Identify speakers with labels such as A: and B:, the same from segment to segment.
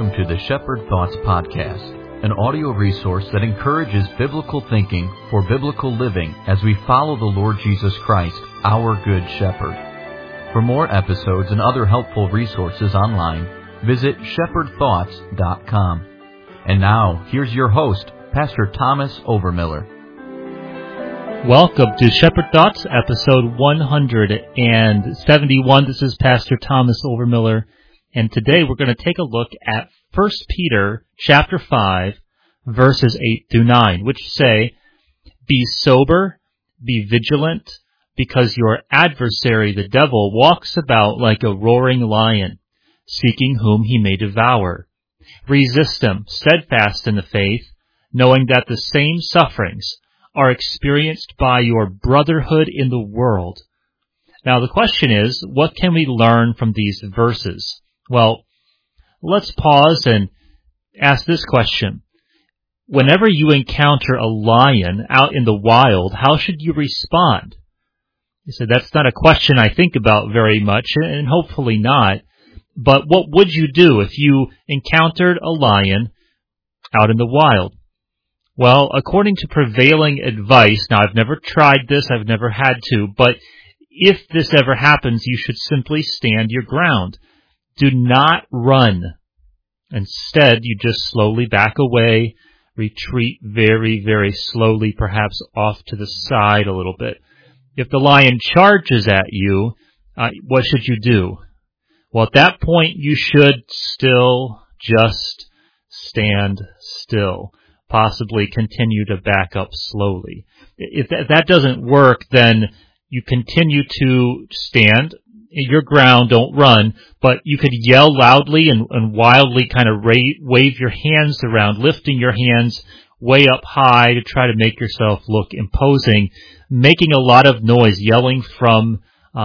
A: welcome to the Shepherd Thoughts Podcast, an audio resource that encourages biblical thinking for biblical living as we follow the Lord Jesus Christ, our Good Shepherd. For more episodes and other helpful resources online, visit shepherdthoughts.com. And now, here's your host, Pastor Thomas Overmiller.
B: Welcome to Shepherd Thoughts, episode 171. This is Pastor Thomas Overmiller, and today we're going to take a look at 1 Peter chapter 5, verses 8 through 9, which say, "Be sober, be vigilant, because your adversary, the devil, walks about like a roaring lion, seeking whom he may devour. Resist him, steadfast in the faith, knowing that the same sufferings are experienced by your brotherhood in the world." Now the question is, what can we learn from these verses? Well, let's pause and ask this question. Whenever you encounter a lion out in the wild, how should you respond? You said, that's not a question I think about very much, and hopefully not. But what would you do if you encountered a lion out in the wild? Well, according to prevailing advice, now I've never tried this, I've never had to, but if this ever happens, you should simply stand your ground. Do not run. Instead, you just slowly back away, retreat very, very slowly, perhaps off to the side a little bit. If the lion charges at you, what should you do? Well, at that point, you should still just stand still. Possibly continue to back up slowly. If that doesn't work, then you continue to stand your ground, don't run, but you could yell loudly and wildly kind of wave your hands around, lifting your hands way up high to try to make yourself look imposing, making a lot of noise, yelling from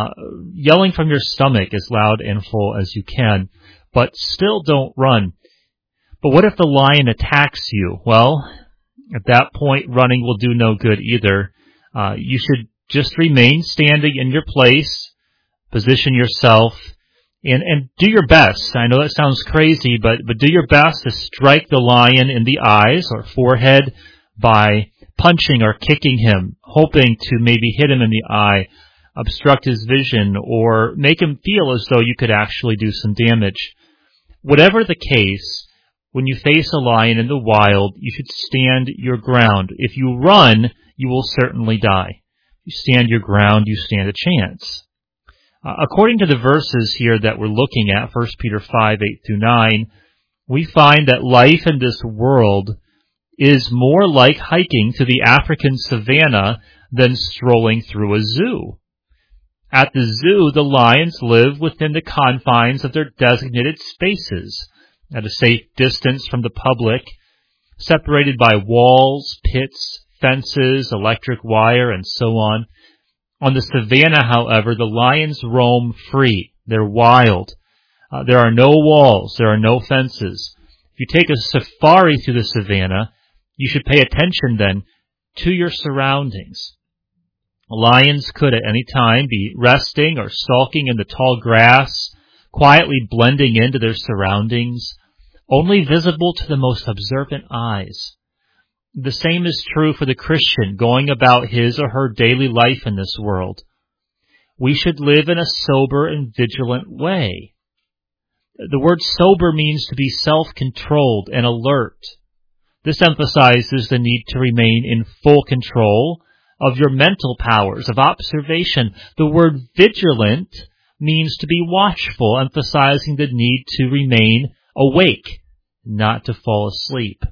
B: your stomach as loud and full as you can, but still don't run. But what if the lion attacks you? Well, at that point, running will do no good either. You should just remain standing in your place, position yourself, and do your best. I know that sounds crazy, but do your best to strike the lion in the eyes or forehead by punching or kicking him, hoping to maybe hit him in the eye, obstruct his vision, or make him feel as though you could actually do some damage. Whatever the case, when you face a lion in the wild, you should stand your ground. If you run, you will certainly die. If you stand your ground, you stand a chance. According to the verses here that we're looking at, 1 Peter 5, 8 through 9, we find that life in this world is more like hiking to the African savanna than strolling through a zoo. At the zoo, the lions live within the confines of their designated spaces, at a safe distance from the public, separated by walls, pits, fences, electric wire, and so on. On the savanna, however, the lions roam free. They're wild. There are no walls. There are no fences. If you take a safari through the savanna, you should pay attention then to your surroundings. Lions could at any time be resting or sulking in the tall grass, quietly blending into their surroundings, only visible to the most observant eyes. The same is true for the Christian going about his or her daily life in this world. We should live in a sober and vigilant way. The word sober means to be self-controlled and alert. This emphasizes the need to remain in full control of your mental powers of observation. The word vigilant means to be watchful, emphasizing the need to remain awake, not to fall asleep.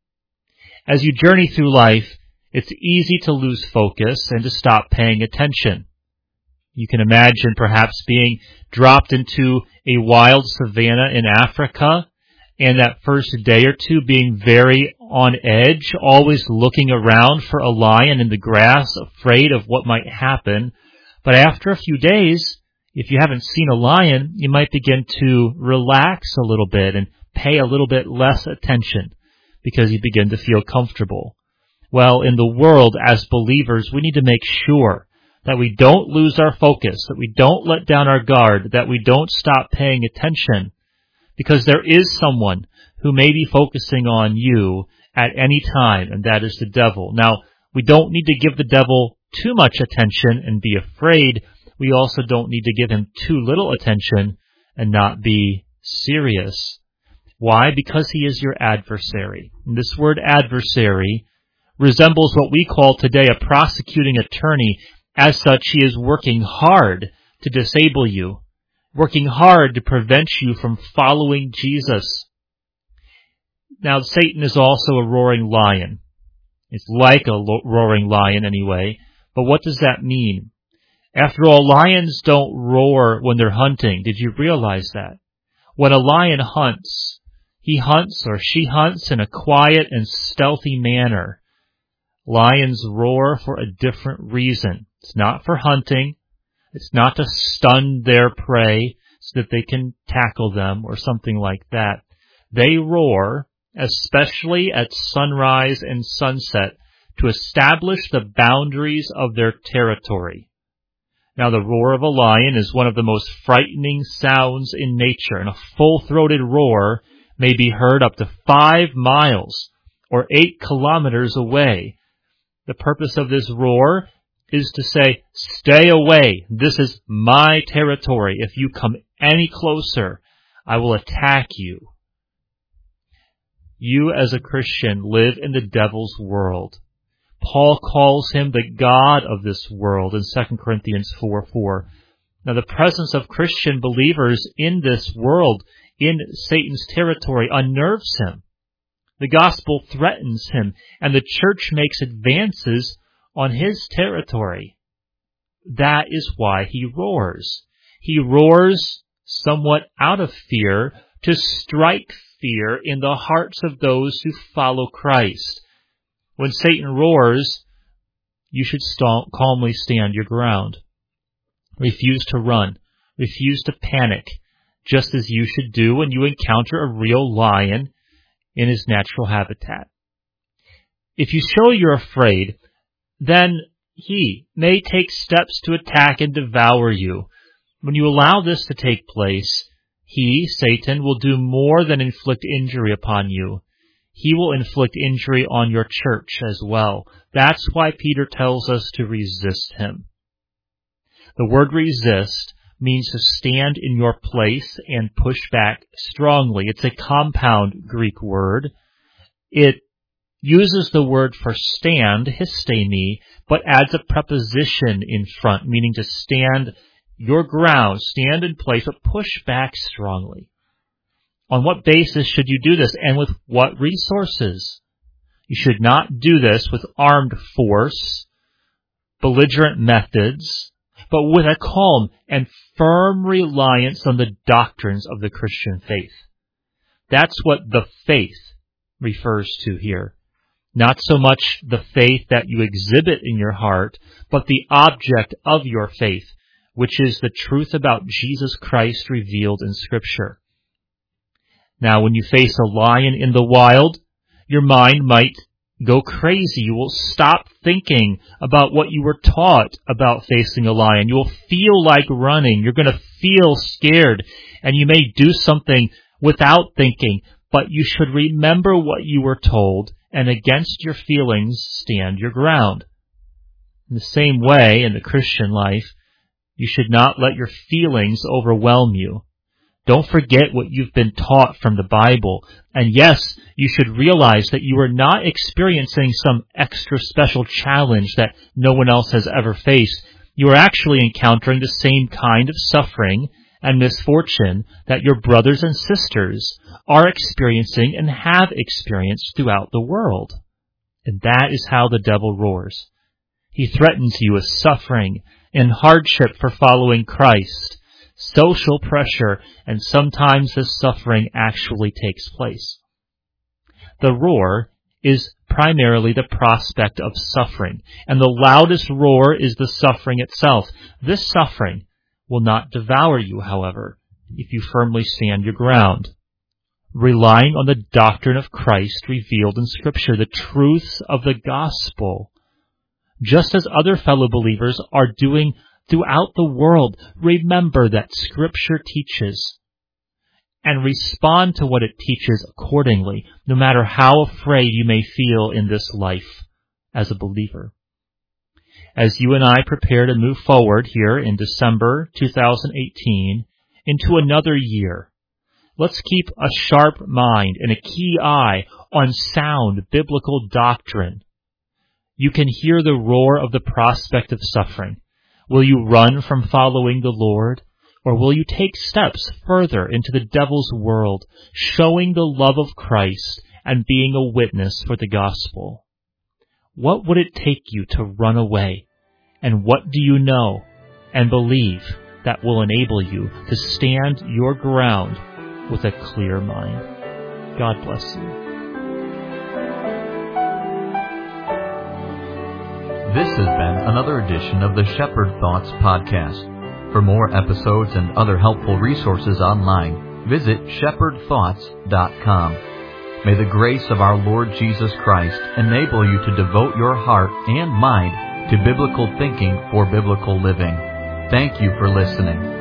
B: As you journey through life, it's easy to lose focus and to stop paying attention. You can imagine perhaps being dropped into a wild savanna in Africa, and that first day or two being very on edge, always looking around for a lion in the grass, afraid of what might happen. But after a few days, if you haven't seen a lion, you might begin to relax a little bit and pay a little bit less attention because you begin to feel comfortable. Well, in the world, as believers, we need to make sure that we don't lose our focus, that we don't let down our guard, that we don't stop paying attention, because there is someone who may be focusing on you at any time, and that is the devil. Now, we don't need to give the devil too much attention and be afraid. We also don't need to give him too little attention and not be serious. Why? Because he is your adversary. And this word adversary resembles what we call today a prosecuting attorney. As such, he is working hard to disable you, working hard to prevent you from following Jesus. Now, Satan is also a roaring lion. It's like a roaring lion anyway, but what does that mean? After all, lions don't roar when they're hunting. Did you realize that? When a lion hunts, he hunts or she hunts in a quiet and stealthy manner. Lions roar for a different reason. It's not for hunting. It's not to stun their prey so that they can tackle them or something like that. They roar, especially at sunrise and sunset, to establish the boundaries of their territory. Now, the roar of a lion is one of the most frightening sounds in nature, and a full-throated roar may be heard up to 5 miles or 8 kilometers away. The purpose of this roar is to say, stay away. This is my territory. If you come any closer, I will attack you. You as a Christian live in the devil's world. Paul calls him the God of this world in 2 Corinthians 4:4. Now, the presence of Christian believers in this world, in Satan's territory, unnerves him. The gospel threatens him, and the church makes advances on his territory. That is why he roars. He roars somewhat out of fear to strike fear in the hearts of those who follow Christ. When Satan roars, you should calmly stand your ground. Refuse to run. Refuse to panic, just as you should do when you encounter a real lion in his natural habitat. If you show you're afraid, then he may take steps to attack and devour you. When you allow this to take place, he, Satan, will do more than inflict injury upon you. He will inflict injury on your church as well. That's why Peter tells us to resist him. The word resist means to stand in your place and push back strongly. It's a compound Greek word. It uses the word for stand, histemi, but adds a preposition in front, meaning to stand your ground, stand in place, but push back strongly. On what basis should you do this, and with what resources? You should not do this with armed force, belligerent methods, but with a calm and firm reliance on the doctrines of the Christian faith. That's what the faith refers to here. Not so much the faith that you exhibit in your heart, but the object of your faith, which is the truth about Jesus Christ revealed in Scripture. Now, when you face a lion in the wild, your mind might go crazy. You will stop thinking about what you were taught about facing a lion. You will feel like running. You're going to feel scared, and you may do something without thinking, but you should remember what you were told, and against your feelings, stand your ground. In the same way, in the Christian life, you should not let your feelings overwhelm you. Don't forget what you've been taught from the Bible. And yes, you should realize that you are not experiencing some extra special challenge that no one else has ever faced. You are actually encountering the same kind of suffering and misfortune that your brothers and sisters are experiencing and have experienced throughout the world. And that is how the devil roars. He threatens you with suffering and hardship for following Christ, social pressure, and sometimes this suffering actually takes place. The roar is primarily the prospect of suffering, and the loudest roar is the suffering itself. This suffering will not devour you, however, if you firmly stand your ground, relying on the doctrine of Christ revealed in Scripture, the truths of the gospel, just as other fellow believers are doing throughout the world. Remember that Scripture teaches, and respond to what it teaches accordingly, no matter how afraid you may feel in this life as a believer. As you and I prepare to move forward here in December 2018 into another year, let's keep a sharp mind and a key eye on sound biblical doctrine. You can hear the roar of the prospect of suffering. Will you run from following the Lord? Or will you take steps further into the devil's world, showing the love of Christ and being a witness for the gospel? What would it take you to run away? And what do you know and believe that will enable you to stand your ground with a clear mind? God bless you.
A: This has been another edition of the Shepherd Thoughts Podcast. For more episodes and other helpful resources online, visit shepherdthoughts.com. May the grace of our Lord Jesus Christ enable you to devote your heart and mind to biblical thinking for biblical living. Thank you for listening.